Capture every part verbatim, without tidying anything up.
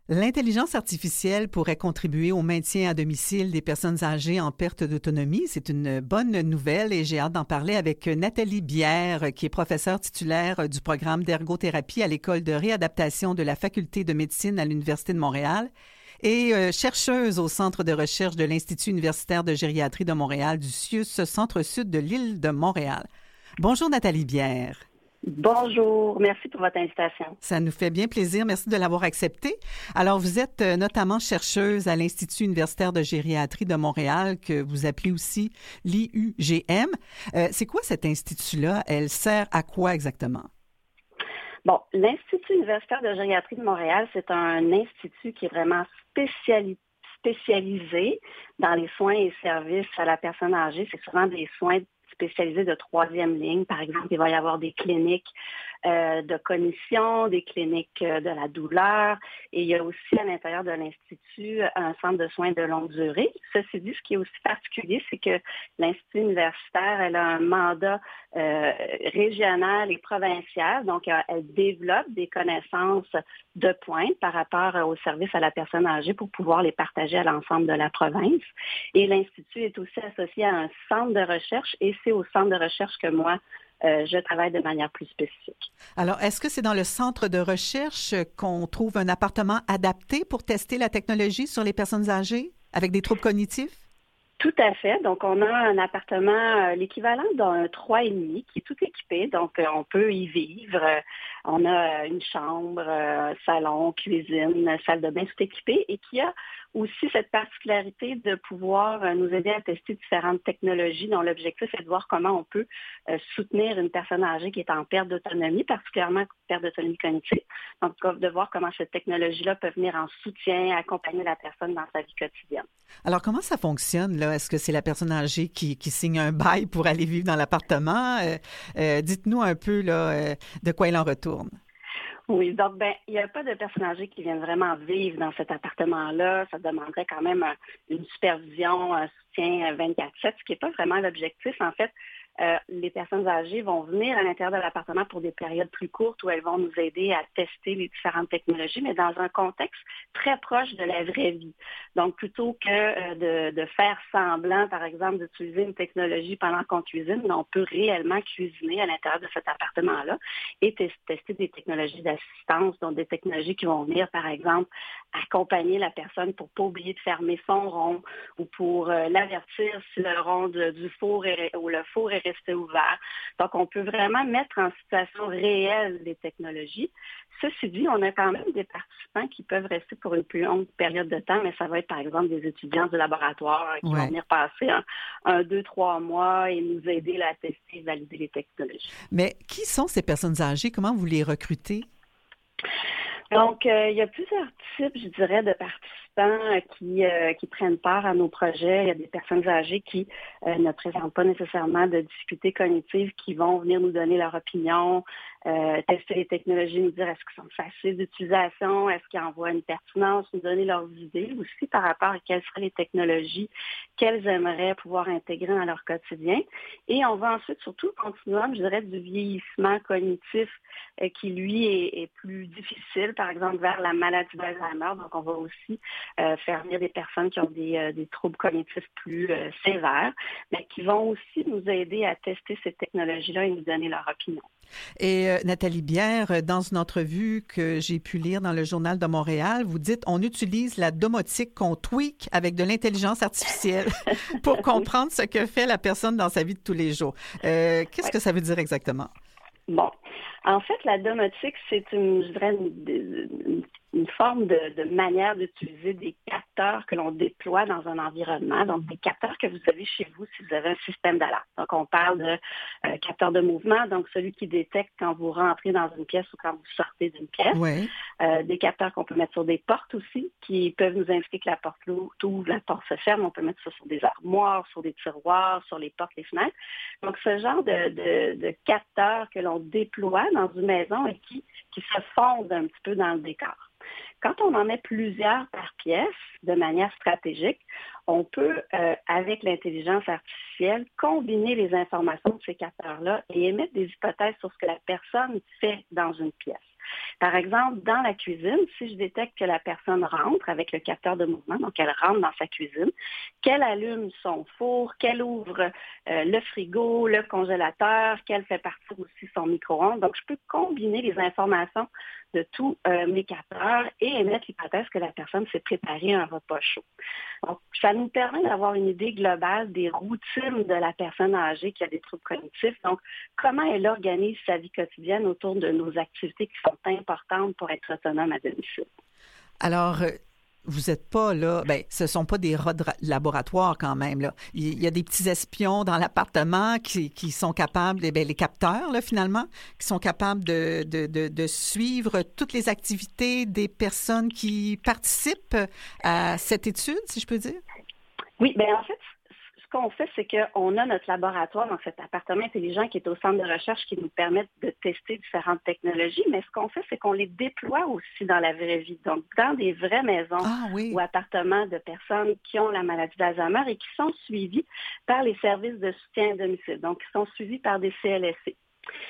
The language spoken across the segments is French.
L'intelligence artificielle pourrait contribuer au maintien à domicile des personnes âgées en perte d'autonomie. C'est une bonne nouvelle et j'ai hâte d'en parler avec Nathalie Bière, qui est professeure titulaire du programme d'ergothérapie à l'École de réadaptation de la Faculté de médecine à l'Université de Montréal et euh, chercheuse au Centre de recherche de l'Institut universitaire de gériatrie de Montréal du C I U S, centre-sud de l'île de Montréal. Bonjour Nathalie Bière. Bonjour, merci pour votre invitation. Ça nous fait bien plaisir. Merci de l'avoir accepté. Alors, vous êtes euh, notamment chercheuse à l'Institut universitaire de gériatrie de Montréal, que vous appelez aussi l'I U G M. Euh, c'est quoi cet institut-là? Elle sert à quoi exactement? Bon, l'Institut universitaire de gériatrie de Montréal, c'est un institut qui est vraiment spécialisé spécialisé dans les soins et services à la personne âgée. C'est souvent des soins spécialisés de troisième ligne. Par exemple, il va y avoir des cliniques euh, de cognition, des cliniques euh, de la douleur, et il y a aussi à l'intérieur de l'Institut un centre de soins de longue durée. Ceci dit, ce qui est aussi particulier, c'est que l'Institut universitaire, elle a un mandat euh, régional et provincial, donc euh, elle développe des connaissances de pointe par rapport aux services à la personne âgée pour pouvoir les partager à l'ensemble de la province. Et l'Institut est aussi associé à un centre de recherche, et c'est au centre de recherche que moi, euh, je travaille de manière plus spécifique. Alors, est-ce que c'est dans le centre de recherche qu'on trouve un appartement adapté pour tester la technologie sur les personnes âgées avec des troubles cognitifs? Tout à fait. Donc, on a un appartement, euh, l'équivalent d'un trois et demi qui est tout équipé. Donc, euh, on peut y vivre. Euh, on a une chambre, euh, salon, cuisine, salle de bain, tout équipé, et qui a aussi cette particularité de pouvoir euh, nous aider à tester différentes technologies dont l'objectif est de voir comment on peut euh, soutenir une personne âgée qui est en perte d'autonomie, particulièrement perte d'autonomie cognitive. Donc, de voir comment cette technologie-là peut venir en soutien, accompagner la personne dans sa vie quotidienne. Alors, comment ça fonctionne, là? Est-ce que c'est la personne âgée qui, qui signe un bail pour aller vivre dans l'appartement? Euh, euh, dites-nous un peu là, euh, de quoi il en retourne. Oui, donc ben, il n'y a pas de personnes âgées qui viennent vraiment vivre dans cet appartement-là. Ça demanderait quand même une supervision, un soutien vingt-quatre sept, ce qui n'est pas vraiment l'objectif. En fait, Euh, les personnes âgées vont venir à l'intérieur de l'appartement pour des périodes plus courtes où elles vont nous aider à tester les différentes technologies, mais dans un contexte très proche de la vraie vie. Donc, plutôt que euh, de, de faire semblant, par exemple, d'utiliser une technologie pendant qu'on cuisine, on peut réellement cuisiner à l'intérieur de cet appartement-là et t- tester des technologies d'assistance, donc des technologies qui vont venir, par exemple, accompagner la personne pour ne pas oublier de fermer son rond ou pour euh, l'avertir si le rond de, du four est, ou le four est resté ouvert. Donc, on peut vraiment mettre en situation réelle les technologies. Ceci dit, on a quand même des participants qui peuvent rester pour une plus longue période de temps, mais ça va être, par exemple, des étudiants du laboratoire qui Ouais. vont venir passer un, un, deux, trois mois et nous aider là, à tester et valider les technologies. Mais qui sont ces personnes âgées? Comment vous les recrutez? Donc, euh, il y a plusieurs types, je dirais, de participants euh, qui, euh, qui prennent part à nos projets. Il y a des personnes âgées qui euh, ne présentent pas nécessairement de difficultés cognitives, qui vont venir nous donner leur opinion, euh, tester les technologies, nous dire est-ce qu'elles sont faciles d'utilisation, est-ce qu'ils en voient une pertinence, nous donner leurs idées aussi par rapport à quelles seraient les technologies qu'elles aimeraient pouvoir intégrer dans leur quotidien. Et on va ensuite surtout continuer, je dirais, du vieillissement cognitif euh, qui, lui, est, est plus difficile, par exemple, vers la maladie d'Alzheimer. Donc, on va aussi euh, faire venir des personnes qui ont des, euh, des troubles cognitifs plus euh, sévères, mais qui vont aussi nous aider à tester ces technologies-là et nous donner leur opinion. Et euh, Nathalie Bière, dans une entrevue que j'ai pu lire dans le Journal de Montréal, vous dites on utilise la domotique qu'on tweak avec de l'intelligence artificielle pour comprendre ce que fait la personne dans sa vie de tous les jours. Euh, qu'est-ce ouais. que ça veut dire exactement? Bon, en fait, la domotique, c'est une, je dirais, une, une, une forme de, de manière d'utiliser des capteurs que l'on déploie dans un environnement. Donc, des capteurs que vous avez chez vous si vous avez un système d'alarme. Donc, on parle de euh, capteurs de mouvement, donc celui qui détecte quand vous rentrez dans une pièce ou quand vous sortez d'une pièce. Oui. Euh, des capteurs qu'on peut mettre sur des portes aussi, qui peuvent nous indiquer que la porte ouvre, la porte se ferme. On peut mettre ça sur des armoires, sur des tiroirs, sur les portes, les fenêtres. Donc, ce genre de, de, de capteurs que l'on déploie dans une maison et qui, qui se fondent un petit peu dans le décor. Quand on en met plusieurs par pièce, de manière stratégique, on peut, euh, avec l'intelligence artificielle, combiner les informations de ces capteurs-là et émettre des hypothèses sur ce que la personne fait dans une pièce. Par exemple, dans la cuisine, si je détecte que la personne rentre avec le capteur de mouvement, donc elle rentre dans sa cuisine, qu'elle allume son four, qu'elle ouvre euh, le frigo, le congélateur, qu'elle fait partir aussi son micro-ondes. Donc, je peux combiner les informations de tous euh, mes capteurs et émettre l'hypothèse que la personne s'est préparée un repas chaud. Donc, ça nous permet d'avoir une idée globale des routines de la personne âgée qui a des troubles cognitifs. Donc, comment elle organise sa vie quotidienne autour de nos activités qui sont importantes pour être autonome à domicile. Alors, euh, vous n'êtes pas là, bien, ce ne sont pas des rats de laboratoire quand même, là. Il y a des petits espions dans l'appartement qui, qui sont capables, bien, les capteurs, là, finalement, qui sont capables de, de, de, de suivre toutes les activités des personnes qui participent à cette étude, si je peux dire? Oui, bien, en fait, ce qu'on fait, c'est qu'on a notre laboratoire dans cet appartement intelligent qui est au centre de recherche qui nous permet de tester différentes technologies, mais ce qu'on fait, c'est qu'on les déploie aussi dans la vraie vie, donc dans des vraies maisons ah, oui. ou appartements de personnes qui ont la maladie d'Alzheimer et qui sont suivies par les services de soutien à domicile, donc qui sont suivis par des C L S C.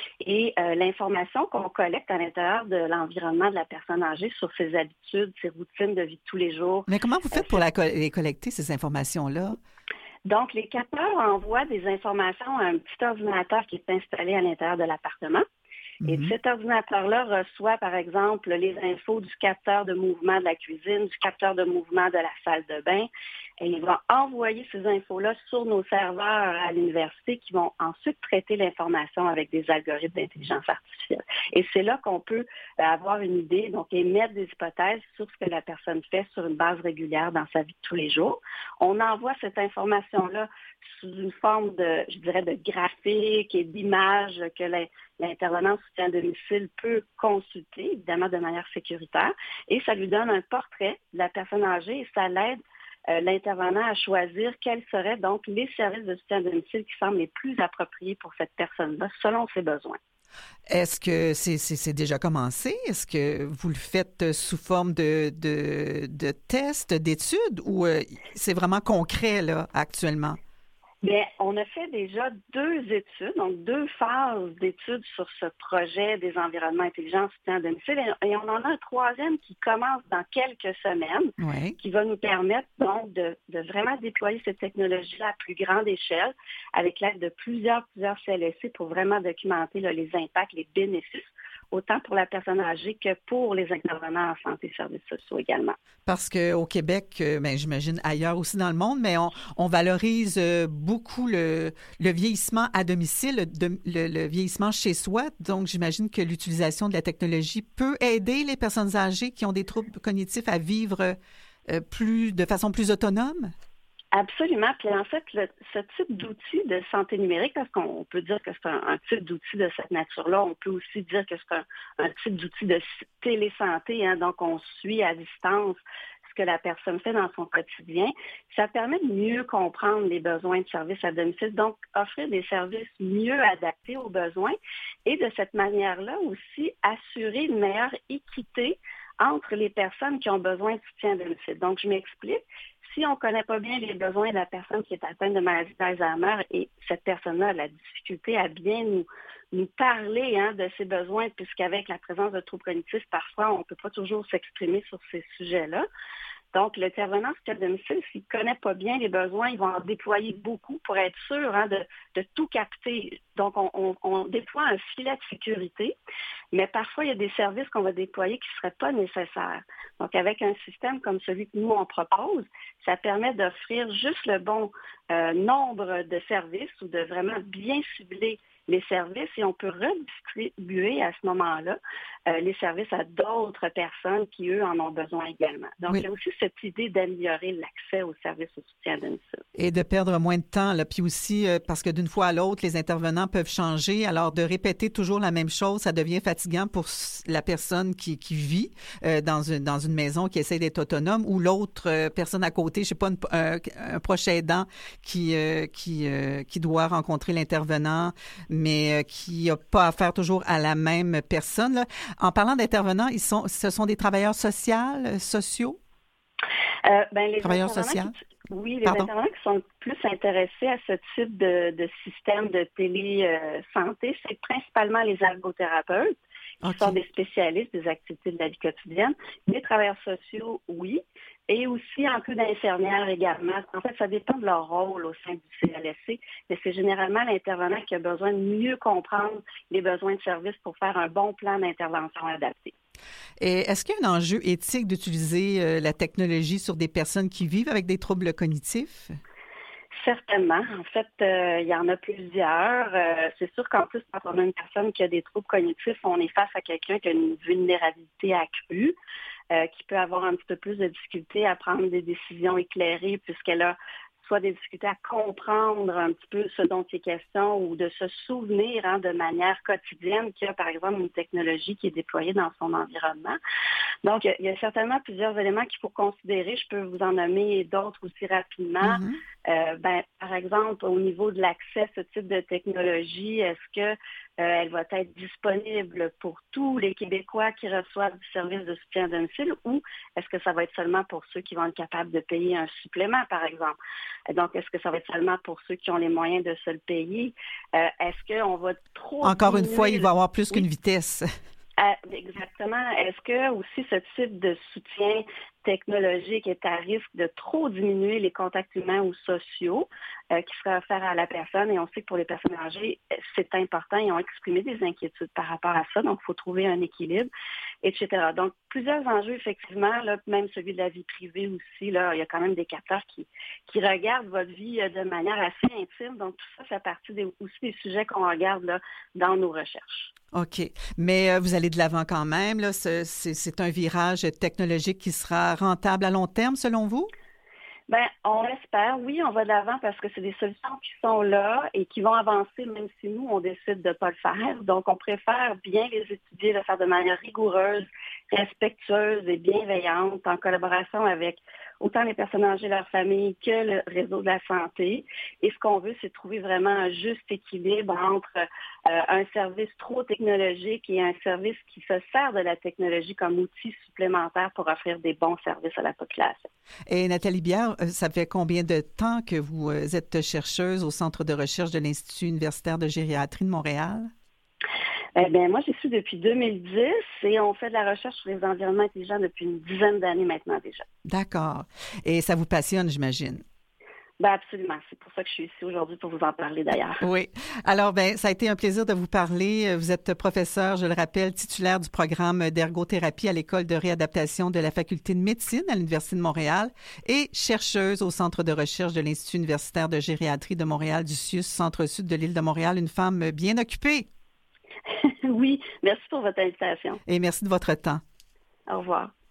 Et euh, l'information qu'on collecte à l'intérieur de l'environnement de la personne âgée sur ses habitudes, ses routines de vie de tous les jours. Mais comment vous faites euh, pour la co- les collecter, ces informations-là? Donc, les capteurs envoient des informations à un petit ordinateur qui est installé à l'intérieur de l'appartement. Mm-hmm. Et cet ordinateur-là reçoit, par exemple, les infos du capteur de mouvement de la cuisine, du capteur de mouvement de la salle de bain. Et il va envoyer ces infos-là sur nos serveurs à l'université qui vont ensuite traiter l'information avec des algorithmes d'intelligence artificielle. Et c'est là qu'on peut avoir une idée, donc émettre des hypothèses sur ce que la personne fait sur une base régulière dans sa vie de tous les jours. On envoie cette information-là sous une forme de, je dirais, de graphique et d'images que l'intervenant en soutien à domicile peut consulter, évidemment de manière sécuritaire, et ça lui donne un portrait de la personne âgée et ça l'aide euh, l'intervenant à choisir quels seraient donc les services de soutien à domicile qui semblent les plus appropriés pour cette personne-là selon ses besoins. Est-ce que c'est, c'est, c'est déjà commencé? Est-ce que vous le faites sous forme de, de, de tests, d'études ou euh, c'est vraiment concret là, actuellement? Bien, on a fait déjà deux études, donc deux phases d'études sur ce projet des environnements intelligents en soutien à domicile. Et on en a un troisième qui commence dans quelques semaines, oui. qui va nous permettre donc de, de vraiment déployer cette technologie-là à plus grande échelle avec l'aide de plusieurs, plusieurs C L S C pour vraiment documenter là, les impacts, les bénéfices, autant pour la personne âgée que pour les intervenants en santé et services sociaux également. Parce qu'au Québec, ben, j'imagine ailleurs aussi dans le monde, mais on, on valorise beaucoup le, le vieillissement à domicile, le, le, le vieillissement chez soi. Donc, j'imagine que l'utilisation de la technologie peut aider les personnes âgées qui ont des troubles cognitifs à vivre plus, de façon plus autonome? Absolument. Puis en fait, le, ce type d'outil de santé numérique, parce qu'on peut dire que c'est un, un type d'outil de cette nature-là, on peut aussi dire que c'est un, un type d'outil de télésanté, hein, donc on suit à distance ce que la personne fait dans son quotidien. Ça permet de mieux comprendre les besoins de services à domicile, donc offrir des services mieux adaptés aux besoins et de cette manière-là aussi assurer une meilleure équité entre les personnes qui ont besoin de soutien à domicile. Donc, je m'explique. Si on ne connaît pas bien les besoins de la personne qui est atteinte de maladie d'Alzheimer et cette personne-là a la difficulté à bien nous, nous parler hein, de ses besoins, puisqu'avec la présence de troubles cognitifs, parfois, on ne peut pas toujours s'exprimer sur ces sujets-là. Donc, l'intervenant à domicile, s'il ne connaît pas bien les besoins, il va en déployer beaucoup pour être sûr hein, de, de tout capter. Donc, on, on, on déploie un filet de sécurité, mais parfois, il y a des services qu'on va déployer qui ne seraient pas nécessaires. Donc, avec un système comme celui que nous, on propose, ça permet d'offrir juste le bon euh, nombre de services ou de vraiment bien cibler les services et on peut redistribuer à ce moment-là euh, les services à d'autres personnes qui, eux, en ont besoin également. Donc, oui. Il y a aussi cette idée d'améliorer l'accès aux services au soutien à domicile. Et de perdre moins de temps, là. Puis aussi, euh, parce que d'une fois à l'autre, les intervenants peuvent changer. Alors, de répéter toujours la même chose, ça devient fatigant pour la personne qui, qui vit euh, dans, une, dans une maison, qui essaie d'être autonome, ou l'autre euh, personne à côté, je sais pas, une, un, un proche aidant qui, euh, qui, euh, qui doit rencontrer l'intervenant, mais qui n'a pas affaire toujours à la même personne. Là. En parlant d'intervenants, ils sont, ce sont des travailleurs sociaux, sociaux? Euh, ben, les travailleurs sociaux? Qui, oui, les Pardon? intervenants qui sont plus intéressés à ce type de, de système de télé-santé, c'est principalement les ergothérapeutes qui Okay. sont des spécialistes des activités de la vie quotidienne. Des travailleurs sociaux, oui, et aussi un peu d'infirmières également. En fait, ça dépend de leur rôle au sein du C L S C, mais c'est généralement l'intervenant qui a besoin de mieux comprendre les besoins de service pour faire un bon plan d'intervention adapté. Et est-ce qu'il y a un enjeu éthique d'utiliser euh, la technologie sur des personnes qui vivent avec des troubles cognitifs? Certainement. En fait, euh, il y en a plusieurs. Euh, c'est sûr qu'en plus, quand on a une personne qui a des troubles cognitifs, on est face à quelqu'un qui a une vulnérabilité accrue, euh, qui peut avoir un petit peu plus de difficulté à prendre des décisions éclairées puisqu'elle a soit des difficultés à comprendre un petit peu ce dont il est question ou de se souvenir hein, de manière quotidienne qu'il y a, par exemple, une technologie qui est déployée dans son environnement. Donc, il y a certainement plusieurs éléments qu'il faut considérer. Je peux vous en nommer d'autres aussi rapidement. Mm-hmm. Euh, ben, par exemple, au niveau de l'accès à ce type de technologie, est-ce que euh, elle va être disponible pour tous les Québécois qui reçoivent du service de soutien à domicile ou est-ce que ça va être seulement pour ceux qui vont être capables de payer un supplément, par exemple? Donc, est-ce que ça va être seulement pour ceux qui ont les moyens de se le payer? Euh, est-ce qu'on va trop Encore une fois, il le... va y avoir plus oui. qu'une vitesse. Ah, exactement. Est-ce que aussi ce type de soutien technologique est à risque de trop diminuer les contacts humains ou sociaux euh, qui seraient offerts à la personne? Et on sait que pour les personnes âgées, c'est important. Ils ont exprimé des inquiétudes par rapport à ça. Donc, il faut trouver un équilibre, et cetera. Donc, plusieurs enjeux, effectivement, là, même celui de la vie privée aussi. Là, il y a quand même des capteurs qui, qui regardent votre vie de manière assez intime. Donc, tout ça fait partie des, aussi des sujets qu'on regarde là, dans nos recherches. OK. Mais euh, vous allez de l'avant quand même. Là. C'est, c'est, c'est un virage technologique qui sera rentable à long terme, selon vous? Ben, on l'espère. Oui, on va de l'avant parce que c'est des solutions qui sont là et qui vont avancer même si nous, on décide de ne pas le faire. Donc, on préfère bien les étudier, le faire de manière rigoureuse, respectueuse et bienveillante en collaboration avec autant les personnes âgées, leur famille que le réseau de la santé. Et ce qu'on veut, c'est trouver vraiment un juste équilibre entre euh, un service trop technologique et un service qui se sert de la technologie comme outil supplémentaire pour offrir des bons services à la population. Et Nathalie Bière, ça fait combien de temps que vous êtes chercheuse au Centre de recherche de l'Institut universitaire de gériatrie de Montréal? Eh bien, moi, j'y suis depuis deux mille dix et on fait de la recherche sur les environnements intelligents depuis une dizaine d'années maintenant déjà. D'accord. Et ça vous passionne, j'imagine? Ben absolument. C'est pour ça que je suis ici aujourd'hui pour vous en parler d'ailleurs. Oui. Alors, ben, ça a été un plaisir de vous parler. Vous êtes professeur, je le rappelle, titulaire du programme d'ergothérapie à l'École de réadaptation de la Faculté de médecine à l'Université de Montréal et chercheuse au Centre de recherche de l'Institut universitaire de gériatrie de Montréal du C I U S, Centre-Sud de l'île de Montréal. Une femme bien occupée. Oui, merci pour votre invitation. Et merci de votre temps. Au revoir.